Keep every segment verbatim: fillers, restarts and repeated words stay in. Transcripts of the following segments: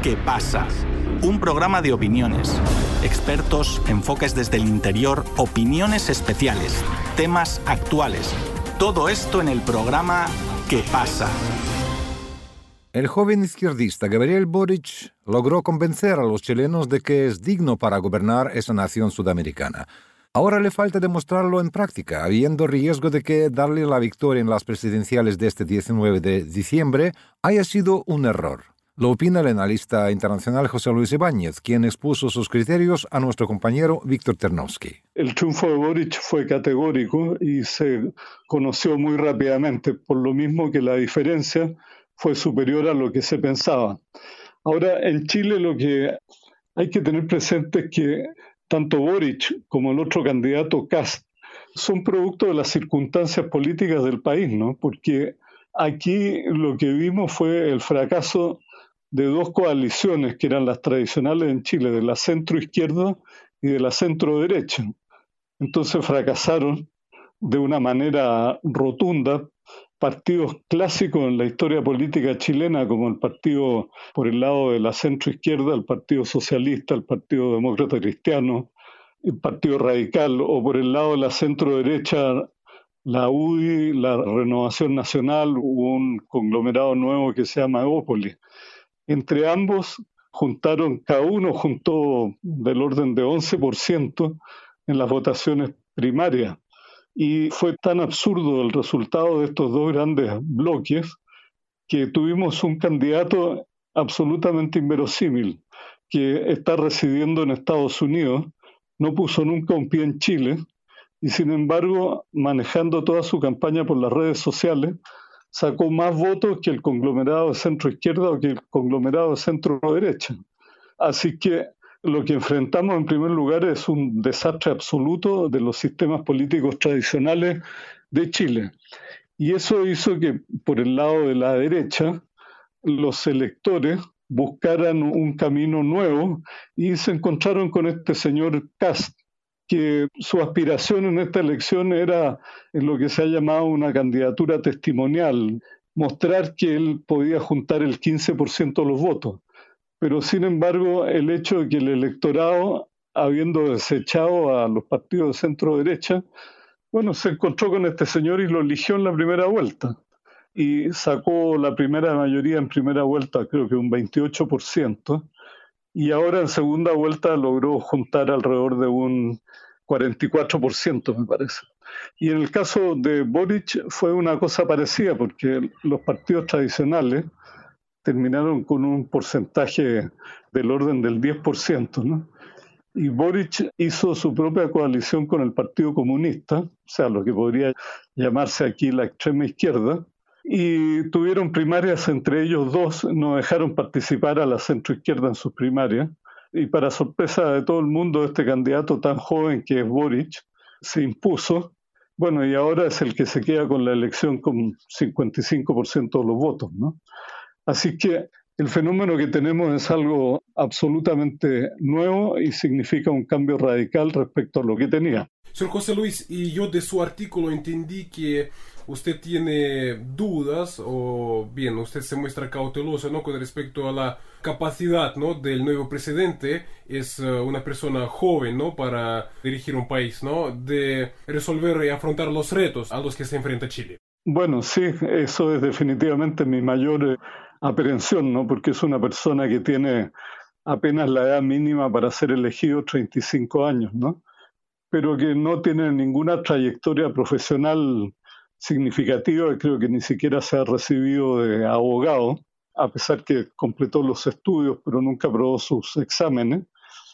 ¿Qué pasa? Un programa de opiniones, expertos, enfoques desde el interior, opiniones especiales, temas actuales. Todo esto en el programa ¿Qué pasa? El joven izquierdista Gabriel Boric logró convencer a los chilenos de que es digno para gobernar esa nación sudamericana. Ahora le falta demostrarlo en práctica, habiendo riesgo de que darle la victoria en las presidenciales de este diecinueve de diciembre haya sido un error. Lo opina el analista internacional José Luis Ibáñez, quien expuso sus criterios a nuestro compañero Víctor Ternovsky. El triunfo de Boric fue categórico y se conoció muy rápidamente, por lo mismo que la diferencia fue superior a lo que se pensaba. Ahora, en Chile lo que hay que tener presente es que tanto Boric como el otro candidato Kast son producto de las circunstancias políticas del país, ¿no? Porque aquí lo que vimos fue el fracaso de dos coaliciones que eran las tradicionales en Chile, de la centro-izquierda y de la centro-derecha. Entonces fracasaron de una manera rotunda partidos clásicos en la historia política chilena, como el partido por el lado de la centro-izquierda, el Partido Socialista, el Partido Demócrata Cristiano, el Partido Radical, o por el lado de la centro-derecha, la U D I, la Renovación Nacional, hubo un conglomerado nuevo que se llama Evópolis. Entre ambos juntaron, cada uno juntó del orden de once por ciento en las votaciones primarias. Y fue tan absurdo el resultado de estos dos grandes bloques que tuvimos un candidato absolutamente inverosímil que está residiendo en Estados Unidos, no puso nunca un pie en Chile y sin embargo, manejando toda su campaña por las redes sociales, sacó más votos que el conglomerado de centro-izquierda o que el conglomerado de centro-derecha. Así que lo que enfrentamos en primer lugar es un desastre absoluto de los sistemas políticos tradicionales de Chile. Y eso hizo que por el lado de la derecha los electores buscaran un camino nuevo y se encontraron con este señor Kast, que su aspiración en esta elección era en lo que se ha llamado una candidatura testimonial, mostrar que él podía juntar el quince por ciento de los votos. Pero sin embargo, el hecho de que el electorado, habiendo desechado a los partidos de centro-derecha, bueno, se encontró con este señor y lo eligió en la primera vuelta. Y sacó la primera mayoría en primera vuelta, creo que un veintiocho por ciento. Y ahora en segunda vuelta logró juntar alrededor de un cuarenta y cuatro por ciento, me parece. Y en el caso de Boric fue una cosa parecida, porque los partidos tradicionales terminaron con un porcentaje del orden del diez por ciento, ¿no? Y Boric hizo su propia coalición con el Partido Comunista, o sea, lo que podría llamarse aquí la extrema izquierda, y tuvieron primarias entre ellos dos, no dejaron participar a la centroizquierda en sus primarias, y para sorpresa de todo el mundo, este candidato tan joven que es Boric se impuso, bueno, y ahora es el que se queda con la elección con cincuenta y cinco por ciento de los votos, ¿no? Así que el fenómeno que tenemos es algo absolutamente nuevo y significa un cambio radical respecto a lo que tenía. Señor José Luis, y yo de su artículo entendí que usted tiene dudas, o bien, usted se muestra cauteloso, ¿no?, con respecto a la capacidad, ¿no?, del nuevo presidente. Es uh, una persona joven, ¿no?, para dirigir un país, ¿no?, de resolver y afrontar los retos a los que se enfrenta Chile. Bueno, sí, eso es definitivamente mi mayor eh, aprehensión, ¿no?, porque es una persona que tiene apenas la edad mínima para ser elegido, treinta y cinco años, ¿no?, pero que no tiene ninguna trayectoria profesional significativa, creo que ni siquiera se ha recibido de abogado, a pesar que completó los estudios, pero nunca aprobó sus exámenes.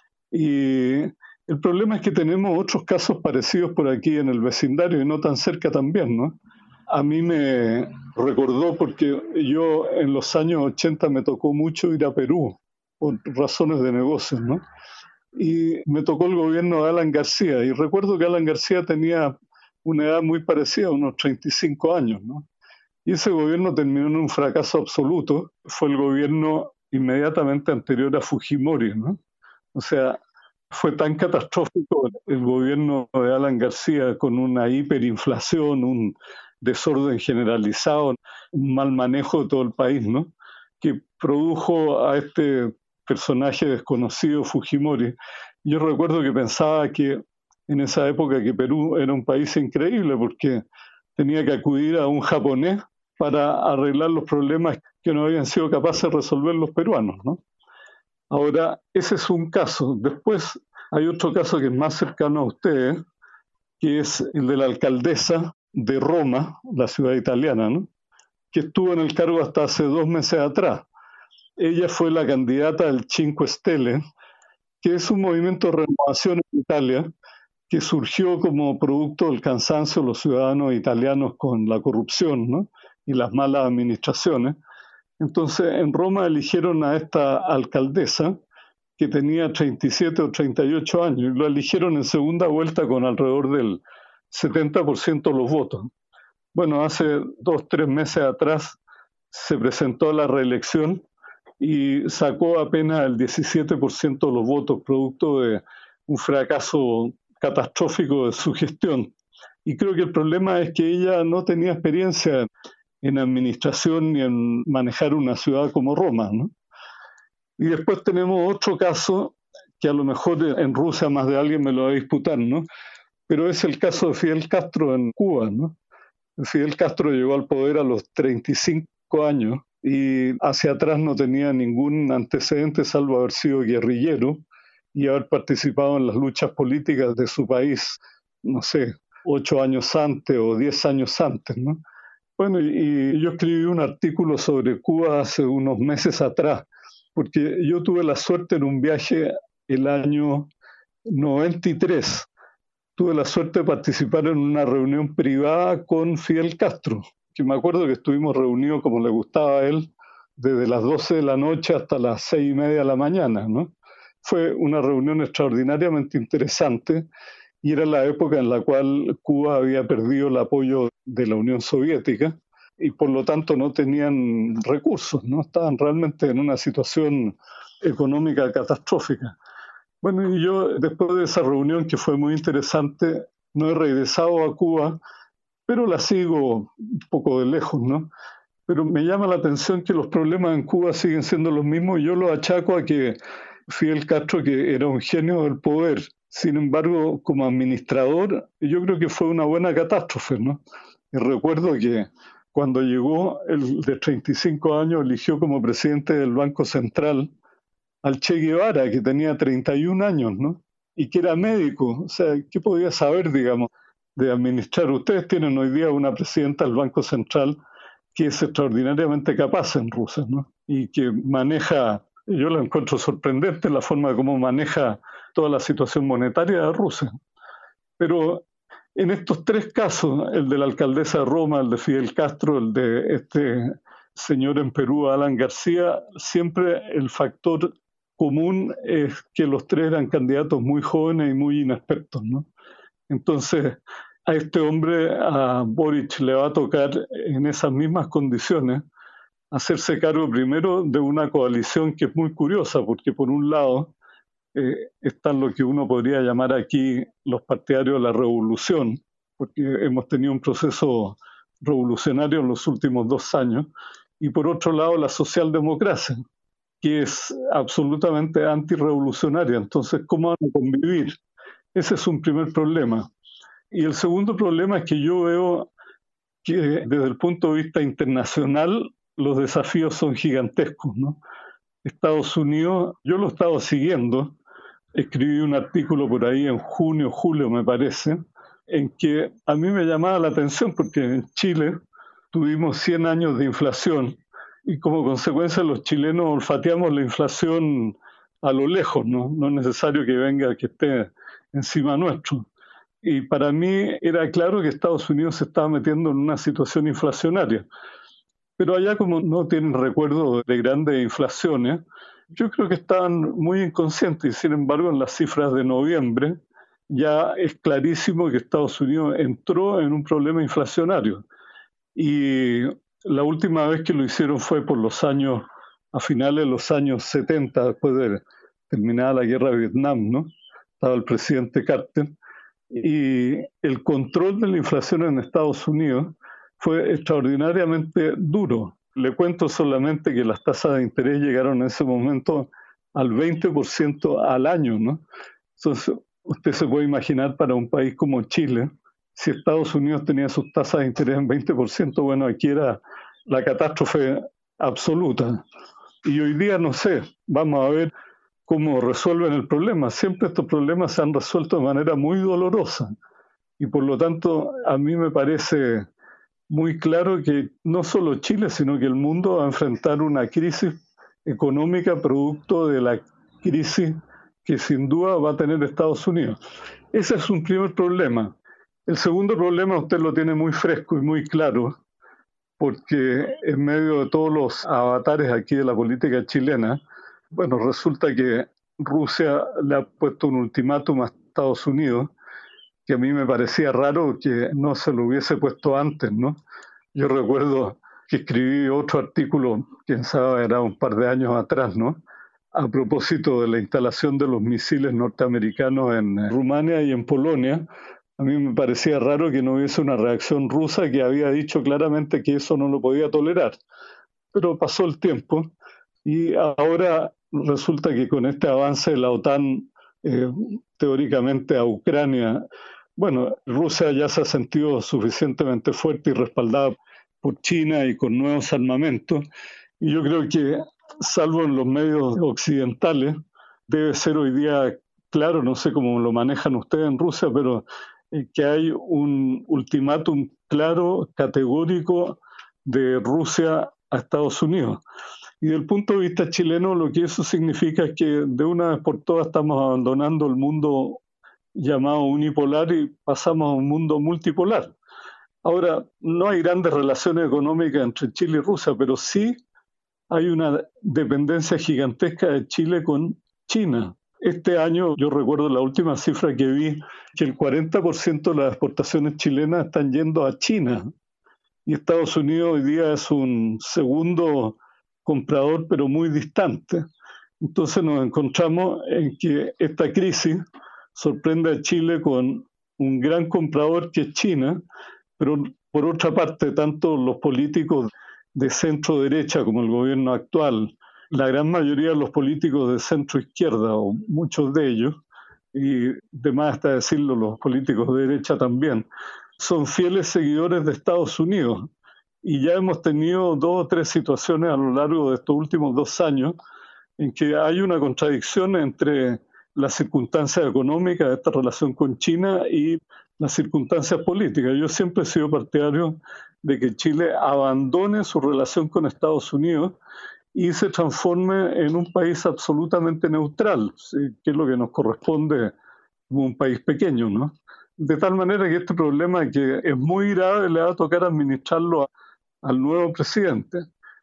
Y el problema es que tenemos otros casos parecidos por aquí en el vecindario y no tan cerca también, ¿no? A mí me recordó porque yo en los años ochenta me tocó mucho ir a Perú por razones de negocios, ¿no? Y me tocó el gobierno de Alan García, y recuerdo que Alan García tenía una edad muy parecida, unos treinta y cinco años, ¿no? Y ese gobierno terminó en un fracaso absoluto. Fue el gobierno inmediatamente anterior a Fujimori, ¿no? O sea, fue tan catastrófico el gobierno de Alan García, con una hiperinflación, un desorden generalizado, un mal manejo de todo el país, ¿no?, que produjo a este personaje desconocido, Fujimori. Yo recuerdo que pensaba que en esa época que Perú era un país increíble porque tenía que acudir a un japonés para arreglar los problemas que no habían sido capaces de resolver los peruanos, ¿no? Ahora, ese es un caso. Después hay otro caso que es más cercano a ustedes, que es el de la alcaldesa de Roma, la ciudad italiana, ¿no? Que estuvo en el cargo hasta hace dos meses atrás. Ella fue la candidata del Cinque Stelle, que es un movimiento de renovación en Italia que surgió como producto del cansancio de los ciudadanos italianos con la corrupción, ¿no? Y las malas administraciones. Entonces, en Roma eligieron a esta alcaldesa que tenía treinta y siete o treinta y ocho años y lo eligieron en segunda vuelta con alrededor del setenta por ciento de los votos. Bueno, hace dos, tres meses atrás se presentó a la reelección y sacó apenas el diecisiete por ciento de los votos, producto de un fracaso catastrófico de su gestión. Y creo que el problema es que ella no tenía experiencia en administración ni en manejar una ciudad como Roma, ¿no? Y después tenemos otro caso que a lo mejor en Rusia más de alguien me lo va a disputar, ¿no? Pero es el caso de Fidel Castro en Cuba, ¿no? Fidel Castro llegó al poder a los treinta y cinco años y hacia atrás no tenía ningún antecedente salvo haber sido guerrillero y haber participado en las luchas políticas de su país, no sé, ocho años antes o diez años antes, ¿no? Bueno, y yo escribí un artículo sobre Cuba hace unos meses atrás, porque yo tuve la suerte en un viaje el año noventa y tres. Tuve la suerte de participar en una reunión privada con Fidel Castro, que me acuerdo que estuvimos reunidos como le gustaba a él, desde las doce de la noche hasta las seis y media de la mañana, ¿no? Fue una reunión extraordinariamente interesante y era la época en la cual Cuba había perdido el apoyo de la Unión Soviética y por lo tanto no tenían recursos, ¿no? Estaban realmente en una situación económica catastrófica. Bueno, y yo después de esa reunión que fue muy interesante, no he regresado a Cuba, pero la sigo un poco de lejos, ¿no? Pero me llama la atención que los problemas en Cuba siguen siendo los mismos y yo lo achaco a que Fidel Castro, que era un genio del poder, sin embargo, como administrador, yo creo que fue una buena catástrofe, ¿no? Y recuerdo que cuando llegó, el de treinta y cinco años, eligió como presidente del Banco Central al Che Guevara, que tenía treinta y un años, ¿no? Y que era médico. O sea, ¿qué podía saber, digamos, de administrar? Ustedes tienen hoy día una presidenta del Banco Central que es extraordinariamente capaz en Rusia, ¿no? Y que maneja, yo la encuentro sorprendente la forma como maneja toda la situación monetaria de Rusia. Pero en estos tres casos, el de la alcaldesa de Roma, el de Fidel Castro, el de este señor en Perú, Alan García, siempre el factor común es que los tres eran candidatos muy jóvenes y muy inexpertos, ¿no? Entonces, a este hombre, a Boric, le va a tocar en esas mismas condiciones hacerse cargo primero de una coalición que es muy curiosa, porque por un lado eh, están lo que uno podría llamar aquí los partidarios de la revolución, porque hemos tenido un proceso revolucionario en los últimos dos años, y por otro lado la socialdemocracia, que es absolutamente antirrevolucionaria. Entonces, ¿cómo van a convivir? Ese es un primer problema. Y el segundo problema es que yo veo que desde el punto de vista internacional los desafíos son gigantescos, ¿no? Estados Unidos, yo lo he estado siguiendo, escribí un artículo por ahí en junio, julio me parece, en que a mí me llamaba la atención porque en Chile tuvimos cien años de inflación y como consecuencia los chilenos olfateamos la inflación a lo lejos, ¿no? No es necesario que venga, que esté encima nuestro. Y para mí era claro que Estados Unidos se estaba metiendo en una situación inflacionaria. Pero allá, como no tienen recuerdo de grandes inflaciones, yo creo que estaban muy inconscientes y sin embargo en las cifras de noviembre ya es clarísimo que Estados Unidos entró en un problema inflacionario. Y la última vez que lo hicieron fue por los años, a finales de los años setenta, después de terminada la guerra de Vietnam, ¿no? Estaba el presidente Carter. Y el control de la inflación en Estados Unidos fue extraordinariamente duro. Le cuento solamente que las tasas de interés llegaron en ese momento al veinte por ciento al año, ¿no? Entonces, usted se puede imaginar para un país como Chile, si Estados Unidos tenía sus tasas de interés en veinte por ciento, bueno, aquí era la catástrofe absoluta. Y hoy día, no sé, vamos a ver cómo resuelven el problema. Siempre estos problemas se han resuelto de manera muy dolorosa. Y por lo tanto, a mí me parece muy claro que no solo Chile, sino que el mundo va a enfrentar una crisis económica producto de la crisis que sin duda va a tener Estados Unidos. Ese es un primer problema. El segundo problema usted lo tiene muy fresco y muy claro, porque en medio de todos los avatares aquí de la política chilena, bueno, resulta que Rusia le ha puesto un ultimátum a Estados Unidos, que a mí me parecía raro que no se lo hubiese puesto antes, ¿no? Yo recuerdo que escribí otro artículo, quién sabe, era un par de años atrás, ¿no?, a propósito de la instalación de los misiles norteamericanos en Rumania y en Polonia. A mí me parecía raro que no hubiese una reacción rusa que había dicho claramente que eso no lo podía tolerar. Pero pasó el tiempo y ahora resulta que con este avance de la OTAN eh, teóricamente a Ucrania, bueno, Rusia ya se ha sentido suficientemente fuerte y respaldada por China y con nuevos armamentos. Y yo creo que, salvo en los medios occidentales, debe ser hoy día claro, no sé cómo lo manejan ustedes en Rusia, pero eh, que hay un ultimátum claro, categórico de Rusia a Estados Unidos. Y desde el punto de vista chileno, lo que eso significa es que de una vez por todas estamos abandonando el mundo llamado unipolar y pasamos a un mundo multipolar. Ahora, no hay grandes relaciones económicas entre Chile y Rusia, pero sí hay una dependencia gigantesca de Chile con China. Este año, yo recuerdo la última cifra que vi, que el cuarenta por ciento de las exportaciones chilenas están yendo a China. Y Estados Unidos hoy día es un segundo comprador, pero muy distante. Entonces nos encontramos en que esta crisis sorprende a Chile con un gran comprador que es China, pero por otra parte, tanto los políticos de centro derecha como el gobierno actual, la gran mayoría de los políticos de centro izquierda, o muchos de ellos, y de más está decirlo, los políticos de derecha también, son fieles seguidores de Estados Unidos. Y ya hemos tenido dos o tres situaciones a lo largo de estos últimos dos años en que hay una contradicción entre las circunstancias económicas de esta relación con China y las circunstancias políticas. Yo siempre he sido partidario de que Chile abandone su relación con Estados Unidos y se transforme en un país absolutamente neutral, ¿sí?, que es lo que nos corresponde como un país pequeño, ¿no? De tal manera que este problema, que es muy grave, le va a tocar administrarlo a, al nuevo presidente.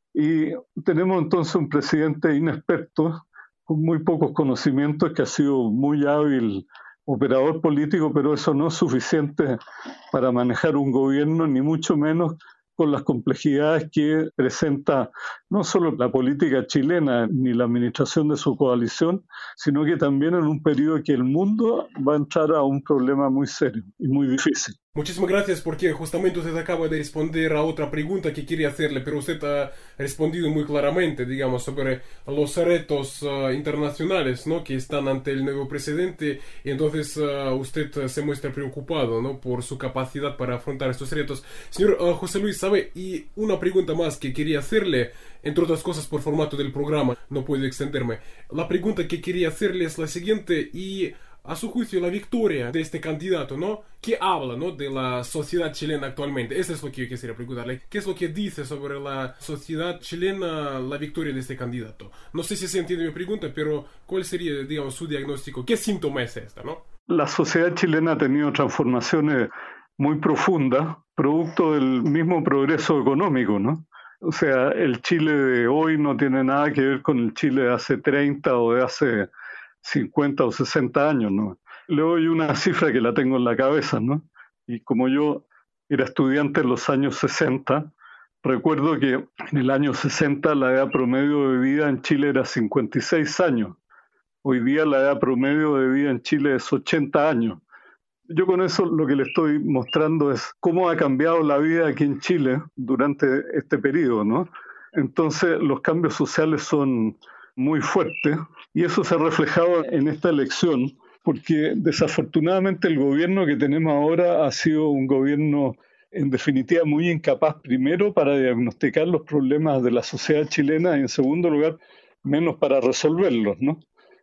Y tenemos entonces un presidente inexperto, con muy pocos conocimientos, que ha sido muy hábil operador político, pero eso no es suficiente para manejar un gobierno, ni mucho menos con las complejidades que presenta no solo la política chilena ni la administración de su coalición, sino que también en un periodo que el mundo va a entrar a un problema muy serio y muy difícil. Muchísimas gracias, porque justamente usted acaba de responder a otra pregunta que quería hacerle, pero usted ha respondido muy claramente, digamos, sobre los retos uh, internacionales, ¿no?, que están ante el nuevo presidente, y entonces uh, usted uh, se muestra preocupado, ¿no?, por su capacidad para afrontar estos retos. Señor uh, José Luis, ¿sabe? Y una pregunta más que quería hacerle, entre otras cosas por formato del programa, no puedo extenderme. La pregunta que quería hacerle es la siguiente, y a su juicio la victoria de este candidato, ¿no?, ¿qué habla, ¿no?, de la sociedad chilena actualmente? Eso es lo que yo quisiera preguntarle. ¿Qué es lo que dice sobre la sociedad chilena la victoria de este candidato? No sé si se entiende mi pregunta, pero ¿cuál sería, digamos, su diagnóstico? ¿Qué síntoma es esta, no? La sociedad chilena ha tenido transformaciones muy profundas, producto del mismo progreso económico, ¿no? O sea, el Chile de hoy no tiene nada que ver con el Chile de hace treinta o de hace cincuenta o sesenta años, ¿no? Le doy una cifra que la tengo en la cabeza, ¿no? Y como yo era estudiante en los años sesenta, recuerdo que en el año sesenta la edad promedio de vida en Chile era cincuenta y seis años. Hoy día la edad promedio de vida en Chile es ochenta años. Yo con eso lo que le estoy mostrando es cómo ha cambiado la vida aquí en Chile durante este periodo, ¿no? Entonces los cambios sociales son muy fuertes y eso se ha reflejado en esta elección, porque desafortunadamente el gobierno que tenemos ahora ha sido un gobierno en definitiva muy incapaz, primero para diagnosticar los problemas de la sociedad chilena y en segundo lugar menos para resolverlos, ¿no?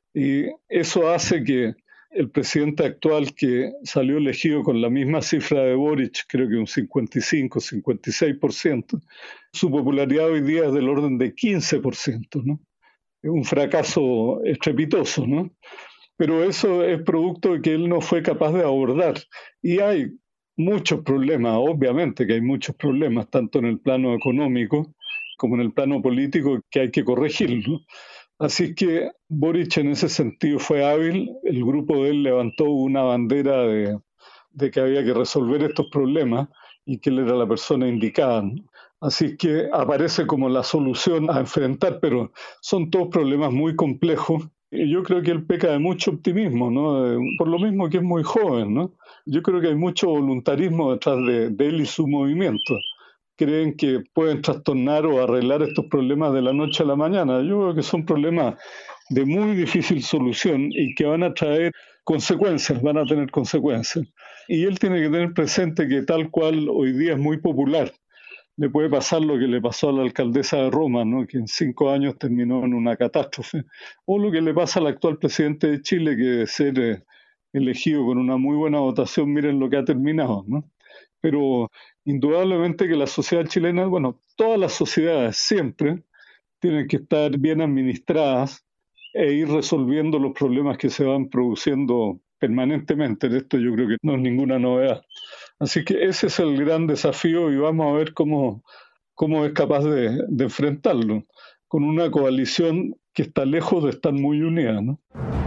Y eso hace que el presidente actual, que salió elegido con la misma cifra de Boric, creo que un cincuenta y cinco, cincuenta y seis por ciento, su popularidad hoy día es del orden de quince por ciento, ¿no? Es un fracaso estrepitoso, ¿no? Pero eso es producto de que él no fue capaz de abordar. Y hay muchos problemas, obviamente que hay muchos problemas, tanto en el plano económico como en el plano político, que hay que corregirlo. Así que Boric en ese sentido fue hábil, el grupo de él levantó una bandera de, de que había que resolver estos problemas y que él era la persona indicada. Así que aparece como la solución a enfrentar, pero son todos problemas muy complejos. Y yo creo que él peca de mucho optimismo, ¿no? Por lo mismo que es muy joven, ¿no? Yo creo que hay mucho voluntarismo detrás de, de él y su movimiento. Creen que pueden trastornar o arreglar estos problemas de la noche a la mañana. Yo creo que son problemas de muy difícil solución y que van a traer consecuencias, van a tener consecuencias. Y él tiene que tener presente que tal cual hoy día es muy popular, le puede pasar lo que le pasó a la alcaldesa de Roma, ¿no? Que en cinco años terminó en una catástrofe, o lo que le pasa al actual presidente de Chile, que de ser eh, elegido con una muy buena votación, miren lo que ha terminado, ¿no? Pero indudablemente que la sociedad chilena, bueno, todas las sociedades siempre tienen que estar bien administradas e ir resolviendo los problemas que se van produciendo permanentemente. De esto yo creo que no es ninguna novedad. Así que ese es el gran desafío y vamos a ver cómo, cómo es capaz de, de enfrentarlo, con una coalición que está lejos de estar muy unida, ¿no?